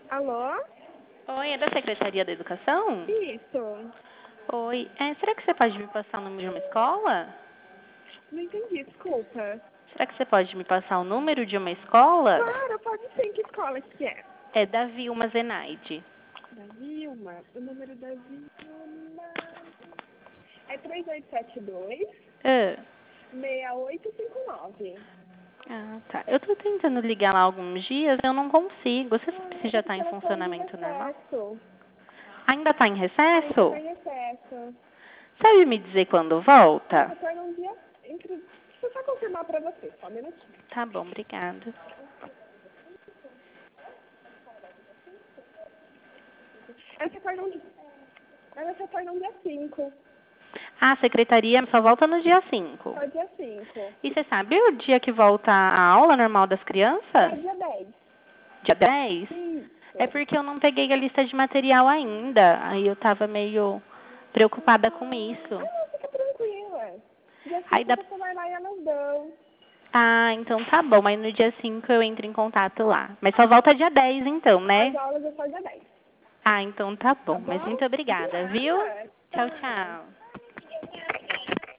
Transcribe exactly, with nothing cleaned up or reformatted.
Alô? Oi, é da Secretaria da Educação? Isso. Oi, é, será que você pode me passar o número de uma escola? Não entendi, desculpa. Será que você pode me passar o número de uma escola? Claro, pode sim. Que escola que é? É da Vilma Zenaide. Da Vilma. O número da Vilma é três oito sete dois, Ah, seis oito cinco nove. ah, tá. Eu tô tentando ligar lá há alguns dias, eu não consigo. Você sabe Ah, se já é tá porque em ela está em funcionamento normal? recesso. Ainda tá em Ainda está recesso? em recesso. Sabe me dizer quando Ela volta? retorna um dia entre... Deixa eu só confirmar para você, só um minutinho. Tá bom, obrigada. Ela retorna um dia... Ela retorna um dia cinco. Ah, a secretaria só volta no dia cinco. Só dia cinco. E você sabe o dia que volta a aula normal das É crianças? dia dez. Dia dez? É Isso. porque eu não peguei a lista de material ainda. Aí eu tava meio preocupada com Ah, isso. não, fica tranquila. Dia Aí cinco dá... você vai lá e elas dão. Ah, então tá bom. Aí no dia cinco eu entro em contato lá. Mas só volta dia dez então, As né? aulas é só dia dez. Ah, então tá Tá bom. Mas bom? muito De obrigada, viu? nada. Tchau, Tchau. tchau.